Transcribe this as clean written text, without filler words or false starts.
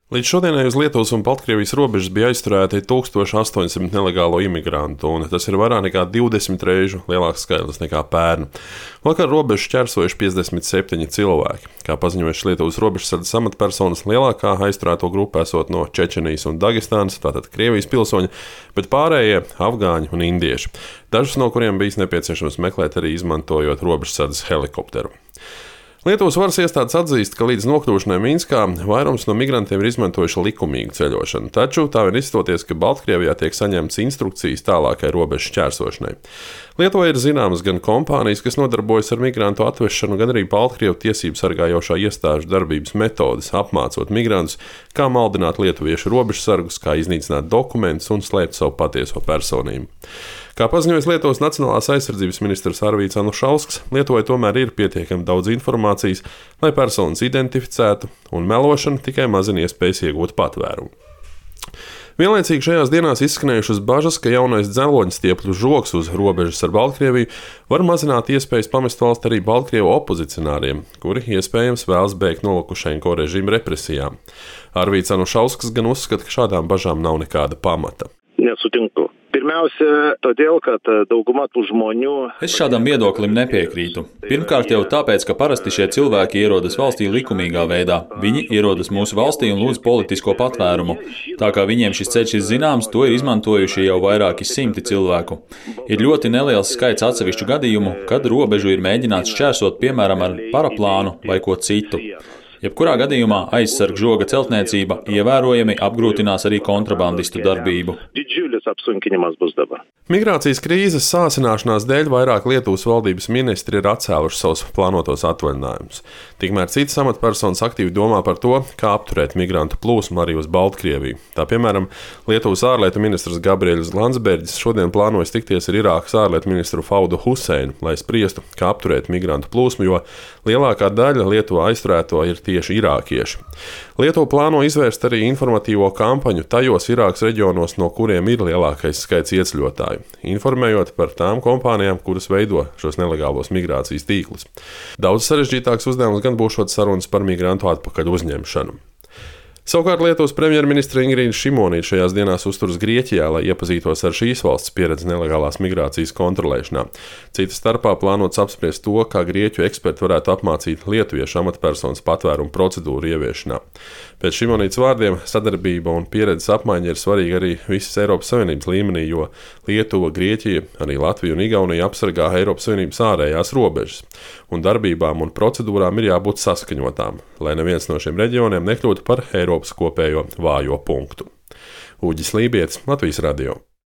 Līdz šodienai uz Lietuvas un Baltkrievijas robežas bija aizturēti 1800 nelegālo imigrantu, un tas ir vairāk nekā 20 reižu lielāks skaitlis nekā pērn. Vakar robežu šķērsojuši 57 cilvēki. Kā paziņojuši Lietuvas robežsardzes amatpersonas, lielākā aizturēto grupa esot no Čečenijas un Dagestānas, tātad Krievijas pilsoņi, bet pārējie afgāņi un indieši, dažus no kuriem bijis nepieciešams meklēt arī izmantojot robežsardzes helikopteru. Lietuvas varas iestādes atzīst, ka līdz nokļūšanai Minskā vairums no migrantiem ir izmantojuši likumīgu ceļošanu, taču tā vien izstoties, ka Baltkrievijā tiek saņemtas instrukcijas tālākai robežu šķērsošanai. Lietuvai ir zināmas gan kompānijas, kas nodarbojas ar migrantu atvešanu, gan arī Baltkrievu tiesību sargājošā iestāžu darbības metodes, apmācot migrantus, kā maldināt lietuviešu robežsargus, kā iznīcināt dokumentus un slēpt savu patieso personību. Kā paziņojis Lietuvas Nacionālās aizsardzības ministrs Arvīds Anušausks, Lietuvai tomēr ir pietiekami daudz informācijas, lai personas identificētu, un melošana tikai mazina iespējas iegūt patvērumu. Vienlaicīgi šajās dienās izskanējušas bažas, ka jaunais dzeloņstiepļu žogs uz robežas ar Baltkrieviju var mazināt iespējas pamest valsti arī Baltkrievu opozicionāriem, kuri iespējams vēlas bēgt no Lukašenko režīma represijām. Arvīds Anušausks gan uzskata, ka šādām bažām nav nekāda pamata. Nesutinku. Pirmiausia, todėl, kad dauguma tų žmonių... Es šādam viedoklim nepiekrītu. Pirmkārt jau tāpēc, ka parasti šie cilvēki ierodas valstī likumīgā veidā. Viņi ierodas mūsu valstī un lūdz politisko patvērumu. Tā kā viņiem šis ceļš ir zināms, to ir izmantojuši jau vairāki simti cilvēku. Ir ļoti neliels skaits atsevišķu gadījumu, kad robežu ir mēģināts šķērsot, piemēram, ar paraplānu vai ko citu. Jebkurā gadījumā aizsargu žoga celtniecība ievērojami apgrūtinās arī kontrabandistu darbību. Migrācijas krīzes sāsināšanās dēļ vairāk Lietuvas valdības ministri ir atcēluši savus plānotos atvaļinājumus. Tikmēr citas amatpersonas aktīvi domā par to, kā apturēt migrantu plūsmu arī uz Baltkrieviju. Tā piemēram, Lietuvas ārlietu ministrs Gabriēls Landsbergis šodien plānojas tikties ar Irākas ārlietu ministru Faudu Huseinu, lai spriestu, kā apturēt migrantu plūsmu, jo lielākā daļa Lietuvā aizturēto ir tieši irākieši. Lietuva plāno izvērst arī informatīvo kampaņu tajos Irākas reģionos, no kuriem ir lielākais skaits ieceļotāju, informējot par tām kompānijām, kuras veido šos nelegālos migrācijas tīklus. Daudz sarežģītāks uzdevums gan būšot sarunas par migrantu atpakaļ uzņemšanu. Savukārt Lietuvas premjerministre Ingrīda Šimonīte šajās dienās uzturas Grieķijā, lai iepazītos ar šīs valsts pieredzi nelegālās migrācijas kontrolēšanā. Cita starpā plānots apspriest to, kā grieķu eksperti varētu apmācīt lietuviešu amatpersonas patvērumu procedūru ieviešanā. Pēc Šimonītes vārdiem sadarbība un pieredzes apmaiņa ir svarīga arī visas Eiropas Savienības līmenī, jo Lietuva, Grieķija, arī Latvija un Igaunija apsargā Eiropas Savienības ārējās robežas, un darbībām un procedūrām ir jābūt saskaņotām, lai neviens no šiem reģioniem nekļūtu par Eiropas kopējo vājo punktu. Uģis Lībietis, Latvijas radio.